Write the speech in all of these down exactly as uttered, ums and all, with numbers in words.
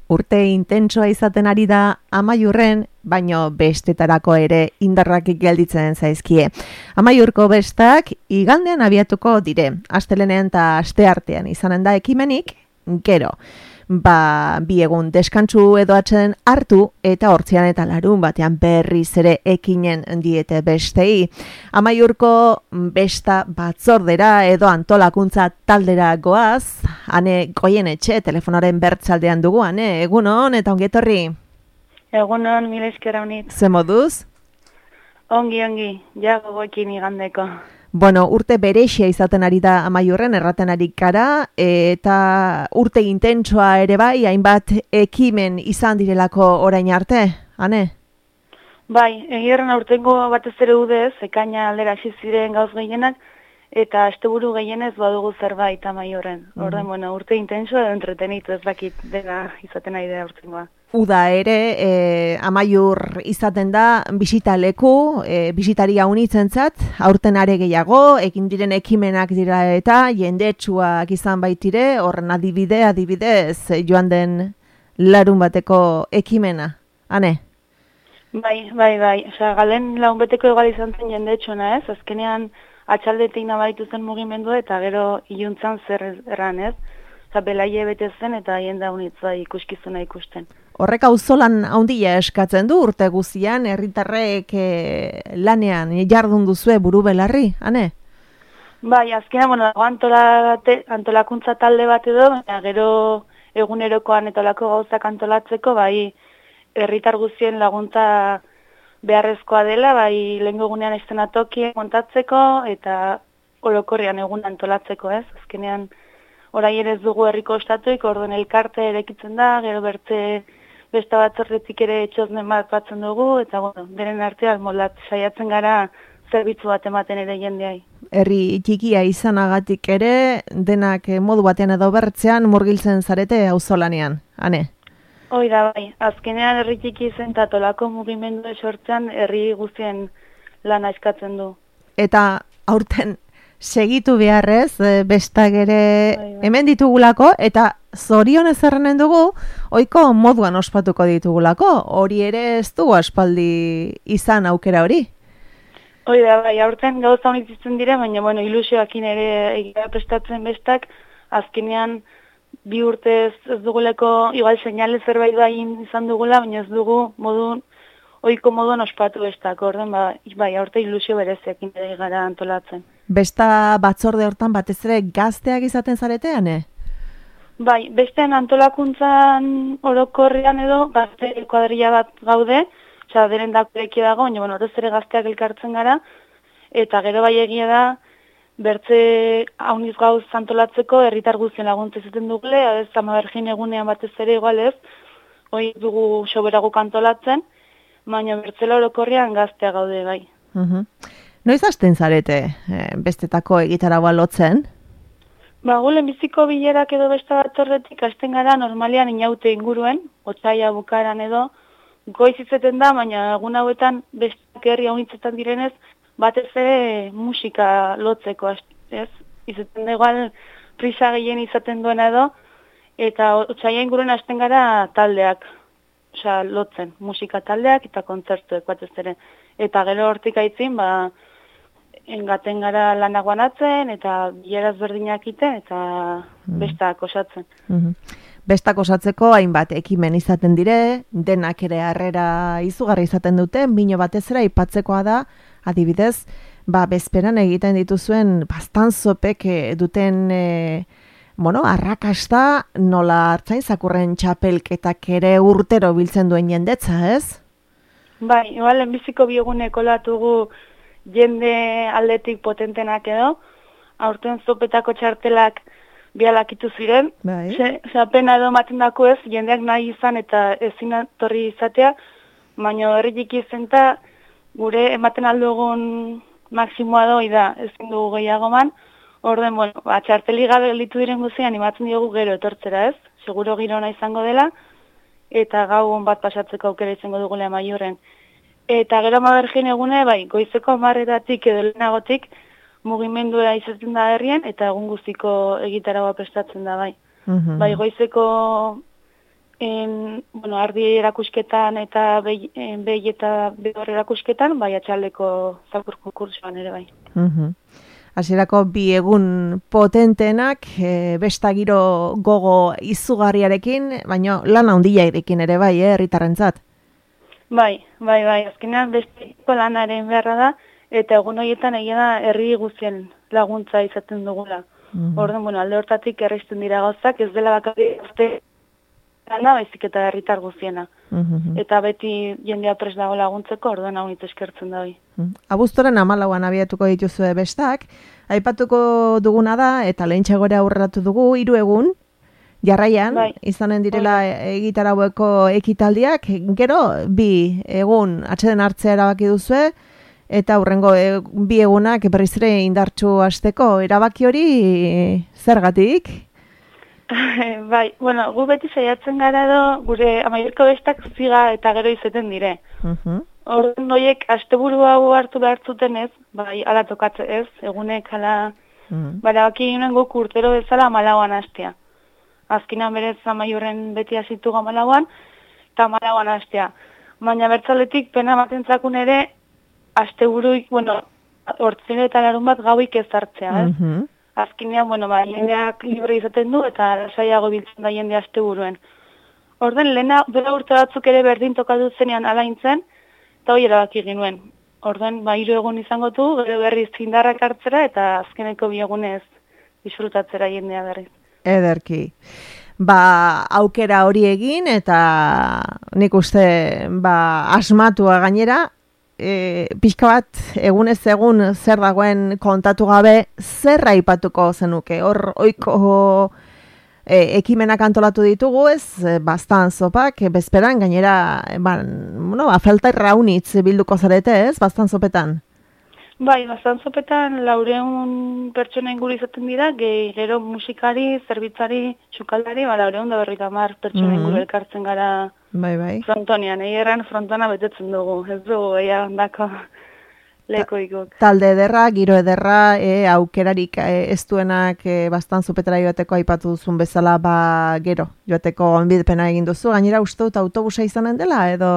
Urte intentsoa izaten ari da Amaiurren, baino bestetarako ere indarrak gelditzen zaizkie. Amaiurko bestak igandean abiatuko dire. Astelenean eta asteartean izanen da ekimenik, gero. Ba, bi egun deskantsu edo atzen hartu eta hortzian eta larun batean berriz ere ekinen diete bestei. Amaiurko besta batzordera edo antolakuntza taldera goaz, Ane Goienetxe telefonaren bertzaldean dugu, Ane, egunon eta ongi etorri. Egunon, mila esker honit. Ze moduz? Ongi, ongi, ja gogoekin igandeko. Bueno, urte berexia izaten ari da Amaiurren, erraten ari gara, eta urte intentsoa ere bai, hainbat ekimen izan direlako orain arte, Ane? Bai, egirren aurtengo batez ere udez, ekaina aldera hasi ziren gauz gehienak, eta asteburu gehienez badugu zerbait Amaiurren. Mm. Orden, bueno, urte intentsoa edo entretenitu ez dakit dela izaten ari da aurtengoa. Uda ere, e, Amaiur izaten da bisita leku, e, bisitaria unitzentzat, aurten are gehiago, egin diren ekimenak dira eta jendetsuak izan baitire, horren adibide, adibidez, joan den larun bateko ekimena, Ane? Bai, bai, bai, osea, galen laun beteko egal izan zen jendetsuena ez, azkenean atxaldetik nabaritu zen mugimendua eta gero iluntzan zer erran ez, oza, belaie bete zen eta jenda unitza ikuskizuna ikusten. Horrek auzolan handia eskatzen du urte guzian, herritarrek e, lanean jardun duzue buru belarri, Ane? Bai, azkenean, bueno, antolate, antolakuntza talde bat edo, baina gero egunerokoan eta olako gauzak antolatzeko, bai, herritar guzien laguntza beharrezkoa dela, bai, lehen egunean estenatokien montatzeko eta orokorrean egun antolatzeko, ez? Azkenean, orai ere ez dugu herriko ostatuik, orduan elkarte erekitzen da, gero bertze besta batzordetik ere etxoznen bat batzen dugu, eta bueno, denen artean molat saiatzen gara zerbitzu bat ematen ere jendeai. Herri txikia izanagatik ere, denak modu batean edo bertzean murgiltzen zarete auzolanean, Ane? Hoi da bai, azkenean herri txiki zen eta tolako mugimendu sortzean herri guztien lana eskatzen du. Eta aurten segitu beharrez, bestak ere bai, bai. Hemen ditugulako, eta zorionez errenen dugu, ohiko moduan ospatuko ditugulako, hori ere ez dugu aspaldi izan aukera hori. Hoi da bai, aurten gauza honitzitzen dira, baina bueno, ilusioakin ere egira prestatzen bestak, azkenean bi urtez ez duguleko, igual seinale zerbait bai izan dugula, baina ez dugu modun, ohiko moduan ospatu bestak, orden, ba, bai, aurte ilusio bereziakin ere gara antolatzen. Besta batzorde hortan batez ere gazteak izaten zaretean, eh? Bai, bestean antolakuntzan orokorrean edo gazte kuadrilla bat gaude, osea, deren dakureki dago, baina bueno, batez ere gazteak elkartzen gara, eta gero bai egia da, bertze hauniz gauz antolatzeko herritar guztien laguntza izaten dugule, ez Amabergin egunean batez ere igual ez, hoi dugu soberaguk antolatzen, baina bertzela orokorrean gaztea gaude bai. Uh-huh. Noiz hasten zarete eh, bestetako egitaragoa lotzen? Ba, gulen biziko bilerak edo beste batzordetik hasten gara normalean inaute inguruen, otsaila bukaeran edo, goiz izeten da, baina egun hauetan bestak herri haunitzetan direnez, batez ere musika lotzeko, ez? Izaten da igual prisa gehien izaten duena edo, eta otsaila inguruen hasten gara taldeak, osea, lotzen, musika taldeak eta kontzertuek batez ere. Eta gero hortik aitzin, ba, engaten gara lanak banatzen, eta bileraz berdinak iten, eta bestak osatzen. Mm-hmm. Bestak osatzeko hainbat ekimen izaten dire, denak ere harrera izugarri izaten dute, bino batez ere aipatzekoa da, adibidez, ba, bezperan egiten dituzuen bastanzopek duten e, bueno, arrakasta nola hartzain zakurren txapelketak ere urtero biltzen duen jendetza, ez? Bai, igual, enbiziko bieguneko latugu jende aldetik potentenak edo, aurten zopetako txartelak bialakitu ziren, bai. Ze pena edo maten dako ez, jendeak nahi izan eta ezin torri izatea, baina herri txiki izenta gure ematen aldugun maksimoa doi da, ezin dugu gehiago man, orden, bueno, ba, txarteli gabe gelditu diren guzian, animatzen diogu gero etortzera ez, seguro girona izango dela, eta gau on bat pasatzeko aukera izango dugule Amaiurren. Eta gero Amabergin egune, bai, goizeko hamarretatik edo lehenagotik mugimendua izaten da herrien, eta egun guztiko egitaragoa prestatzen da, bai. Uh-huh. Bai, goizeko En, bueno, ardi erakusketan eta behi, behi eta behor erakusketan, bai atxaldeko zakur konkursoan ere bai. Mhm. Hasierako bi egun potentenak, e, besta giro gogo izugarriarekin, baina lan handiarekin ere bai, eh, herritarrentzat. Bai, bai, bai, azkenean besteko lanaren beharra da, eta egun horietan egia da herri guztien laguntza izaten dugula. Mhm. Orduan, bueno, alde hortatik erreizten dira gauzak, ez dela bakarrik azte lana, baizik eta herritar guztiena. Mhm. Eta beti jendea prest dago laguntzeko, orduan hau nitz eskertzen da hoi. Abuztoren hamalauan abiatuko dituzue bestak, aipatuko duguna da, eta lehentxagore aurreratu dugu, hiru egun, jarraian, Bai. izanen direla egitaraueko ekitaldiak, gero bi egun atxeden hartzea erabaki duzue, eta hurrengo e, bi egunak berriz ere indartsu hasteko erabaki hori zergatik? Bai, bueno, gu beti saiatzen gara edo, gure Amaiurko bestak ziga eta gero izaten dire. Uh-huh. Orduan noiek asteburu hau hartu behar zuten ez, bai, ala tokatze ez, egunek ala, uh-huh. barabaki ginen guk urtero bezala amalauan hastea. Azkenean berez Amaiurren beti hasitu amalauan, eta amalauan hastea. Baina bertzaletik pena ematen zakun ere, asteburuik, bueno, hortzen eta larun bat gauik ez hartzea, ez? Uh-huh. Azkenean, bueno, ba, jendeak libre izaten du eta lasaiago biltzen da jende asteburuen. Orden, lehena, bera urte batzuk ere berdin tokatu zenean alaintzen, eta hori erabaki ginuen. Orden, ba, hiru egun izango du, gero berriz indarrak hartzera, eta azkeneko bi egunez disfrutatzera jendea berriz. Ederki. Ba, aukera hori egin, eta nik uste, ba, asmatua gainera, e, pixka bat, egunez egun zer dagoen kontatu gabe, zer aipatuko zenuke? Hor, oiko e, ekimenak antolatu ditugu, ez, e, bastan zopak, e, bezperan, gainera, e, ba, bueno, ba, falta raunitz bilduko zarete, ez, bastan zopetan? Bai, bastan zopetan laureun pertsona inguru izaten dira, gehi gero musikari, zerbitzari, txukaldari, ba, laureun da berrita mar pertsona inguru mm-hmm. elkartzen gara bai, bai. frontonean. Egi erran frontona betetzen dugu, ez dugu, eia ondako lekoikok. Talde ederra, giro ederra, e, aukerarik e, ez duenak e, bastan zopetara joateko aipatu duzun bezala, ba, gero, joateko onbidepena egin duzu, gainera uste dut autobusa izanen dela, edo...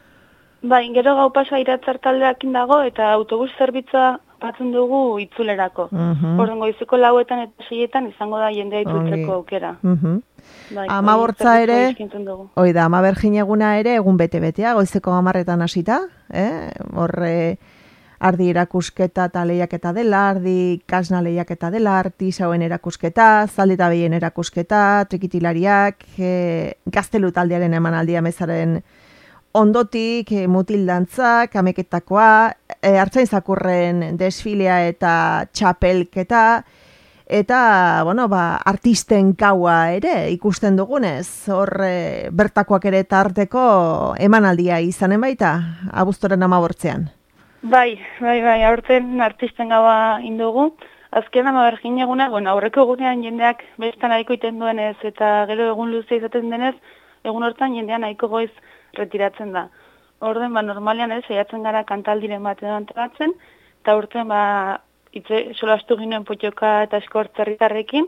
Bai, gero gau pasa iratzar taldeakin dago eta autobus zerbitza batzen dugu itzulerako. Uh-huh. Orduan goizeko lauetan eta seietan izango da jendea itzultzeko aukera. Uh-huh. Bai, Amabortza ere, hoi da, amabergin eguna ere egun bete-betea, goizeko amarretan hasita, eh? Horre, ardi erakusketa eta lehiaketa dela, ardi kasna lehiaketa dela, artisauen erakusketa, zaldi eta behien erakusketa, trikitilariak, eh, gaztelu taldearen emanaldia mezaren ondotik, e, mutildantzak, ameketakoa, e, hartzain zakurren desfilea eta txapelketa, eta, bueno, ba, artisten gaua ere ikusten dugunez, hor e, bertakoak ere tarteko emanaldia izanen baita, abuztoren amabortzean. Bai, bai, bai, aurten artisten gaua indugu. Azken amabergin eguna, bueno, aurreko egunean jendeak bestan nahiko iten duenez, eta gero egun luze izaten denez, egun hortan jendean nahiko goiz retiratzen da. Orden, ba, normalean ez, saiatzen gara kantaldiren bat edo antolatzen, eta urten, ba, itze, solastu ginen potioka eta eskortzerritarrekin,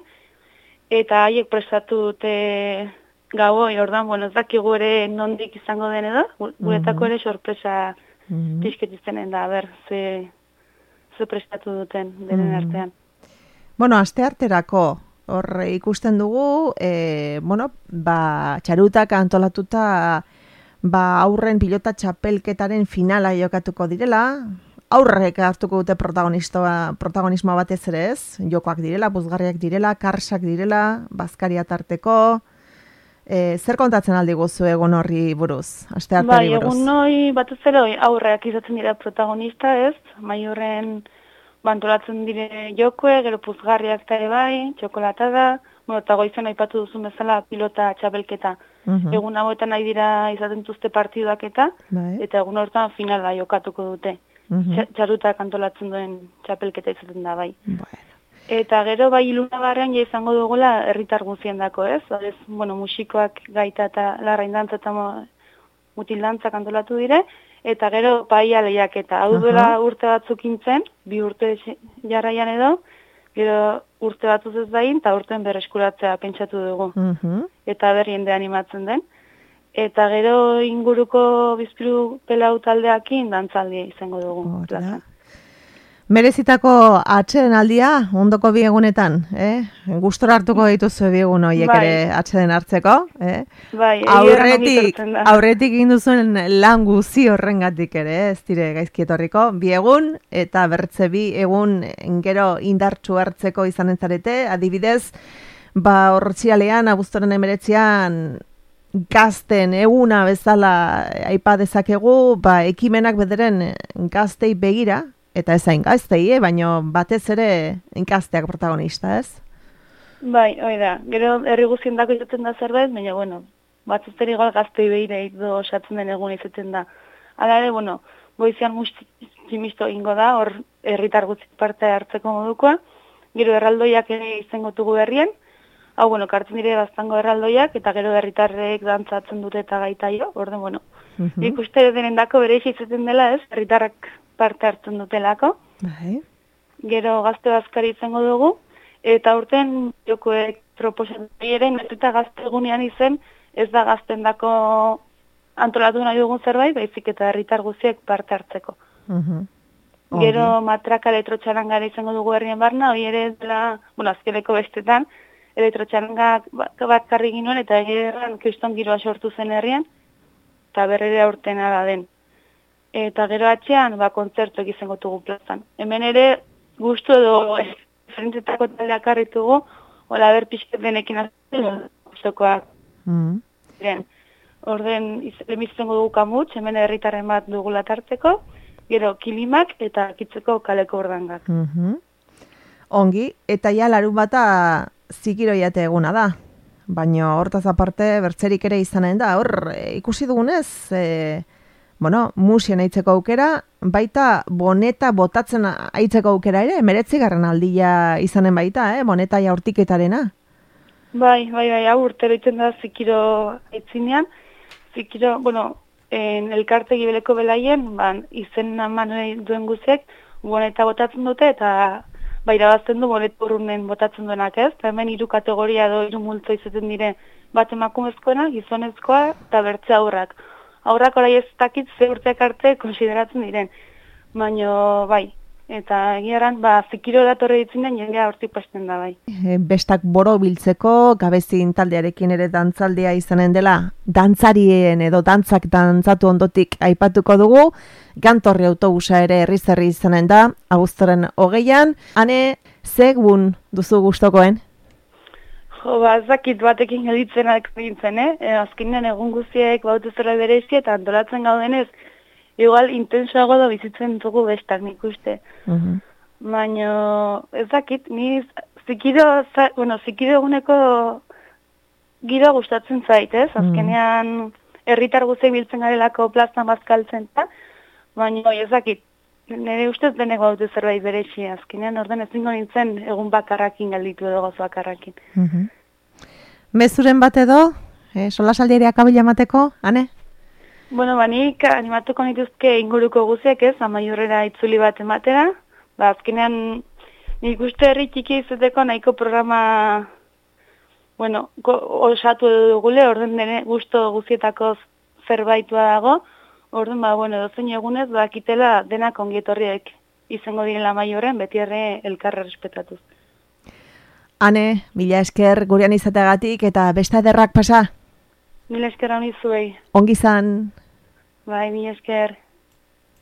eta haiek prestatu dute gauoi, ordan, bueno, ez dakigu ere nondik izango den edo, guretako ere sorpresa mm-hmm. pixket iztenen da, ber, ze, ze prestatu duten denen mm-hmm. artean. Bueno, aste arterako, hor ikusten dugu, e, bueno, ba, txarutak antolatuta, ba, aurren pilota txapelketaren finala jokatuko direla, aurrek hartuko dute protagonismoa batez ere ez, jokoak direla, buzgarriak direla, karsak direla, bazkaria tarteko, e, zer kontatzen aldi guzu egun horri buruz, aste hartari buruz? Bai, egun hori batez ere aurreak izaten dira protagonista ez, Amaiurren bantolatzen dire jokoe, gero puzgarriak ere bai, txokolata da, bueno, eta goizen aipatu duzun bezala pilota txapelketa. Uh-huh. Egun hauetan nahi dira izaten duzte partiduak eta, bai. Eta egun hortan finala jokatuko dute. Uh-huh. Txarutak antolatzen duen txapelketa izaten da bai. Bueno. Eta gero bai ilunagarrean ja izango dugula herritar guztien dako, ez? Adez, bueno, musikoak gaita eta larraindantza eta mutildantzak antolatu dire, eta gero paia lehiaketa. Hau duela uh-huh. urte batzuk intzen, bi urte jarraian edo, gero urte batzuz ez dain, eta urten berreskuratzea pentsatu dugu. Uh-huh. Eta berri jende animatzen den. eta gero inguruko bizpiru pelau taldeakin dantzaldia izango dugu. Hora. Merezitako atxeden aldia, ondoko bi egunetan, eh? Gustora hartuko dituzu bi egun horiek Bai. ere atxeden hartzeko, eh? Bai, aurretik, aurretik egin duzuen lan guzi horrengatik ere, ez dire gaizki etorriko, bi egun, eta bertze bi egun gero indartsu hartzeko izanen zarete, adibidez, ba hortzialean, abuztoren emeretzean, gazten eguna bezala aipa dezakegu, ba ekimenak bederen gaztei begira, eta ez hain gaztei, eh? Baina batez ere gazteak protagonista, ez? Bai, hoi da. Gero herri guztien dako izaten da zerbait, baina, bueno, batzuz ere igual gaztei behira edo osatzen den egun izaten da. Hala ere, bueno, goizian mustimisto ingo da, hor herritar guzti parte hartzeko modukoa. Gero erraldoiak ere izango dugu herrien. Hau, bueno, kartzen dire baztango erraldoiak, eta gero herritarrek dantzatzen dute eta gaitaio. Orden, bueno, uh -huh. ikuste denen dako bere izaten dela, ez? Herritarrak parte hartzen dutelako. Bai. Gero gazte bazkari izango dugu, eta urten jokoek proposatu ere, eta gazte egunean izen, ez da gaztendako antolatu nahi dugun zerbait, baizik eta herritar guztiek parte hartzeko. Uh-huh. Gero matraka elektrotxarangara izango dugu herrien barna, hori ere dela, bueno, azkeneko bestetan, elektrotxarangak bat karri ginoen, eta egeran kriston giroa sortu zen herrian, eta berrere aurten da den. Eta gero atxean, ba, kontzertuak izango dugu plazan. Hemen ere, gustu edo diferentetako taldeak harritugu, hola ber pixket denekin azten, gustokoak. Mm. Orden, izango dugu kamutx, hemen herritarren bat dugula tarteko, gero kilimak eta kitzeko kaleko ordangak. Mm-hmm. Ongi, eta ja larun bata zikiroiate eguna da. Baina hortaz aparte bertzerik ere izanen da. Hor, e, ikusi dugunez, e, bueno, musien aitzeko aukera, baita boneta botatzen aitzeko aukera ere, meretzigarren aldia izanen baita, eh? Boneta jaurtiketarena. Bai, bai, bai, hau urtero iten da zikiro aitzinean. Zikiro, bueno, en elkarte gibeleko belaien, ban, izen eman duen guziek, boneta botatzen dute, eta baira bazten du bonet burrunen botatzen duenak, ez? Eta hemen hiru kategoria edo hiru multzo izaten dire bat emakumezkoena, gizonezkoa eta bertze aurrak. Aurrak orai ez dakit ze urteak arte konsideratzen diren. Baina, bai, eta egiaran, ba, zikiro datorre ditzinen jendea hortik pasten da, bai. E, bestak boro biltzeko, gabezin taldearekin ere dantzaldea izanen dela, dantzarien edo dantzak dantzatu ondotik aipatuko dugu, Gantorri autobusa ere herri-zerri izanen da, abuztoren hogeian. Hane, zegun duzu gustokoen? Jo, ba, zakit batekin gelditzen gintzen, eh? E, azkenean egun guztiek bautuzera berezi eta antolatzen gaudenez, igual intensoago da bizitzen dugu bestak nik uste. Uh-huh. Baina, ez dakit, ni zikiro, bueno, zikiro eguneko giro gustatzen zait, ez? Azkenean herritar guztiek biltzen garelako plazan bazkaltzen eta, baina, ez dakit, nire ustez denek bautu zerbait berezi, azkenean orden ezingo nintzen egun bakarrakin galditu edo gozo bakarrakin. Uh-huh. Mezuren bat edo, eh, solasaldiariak abila emateko, Ane? Bueno, ba, nik animatuko nituzke inguruko guziek ez, Amaiurrera itzuli bat ematera. Ba, azkenean nik uste herri txiki izateko nahiko programa, bueno, osatu dugule, orden dene gusto guzietako zerbaitua dago. Orduan, ba, bueno, dozein egunez, ba, kitela denak ongietorriek izango direla Amaiurren, beti ere elkarre respetatuz. Ane, mila esker gurean izateagatik eta beste ederrak pasa? Mila esker honi zuei. Ongi zan. Bai, mila esker.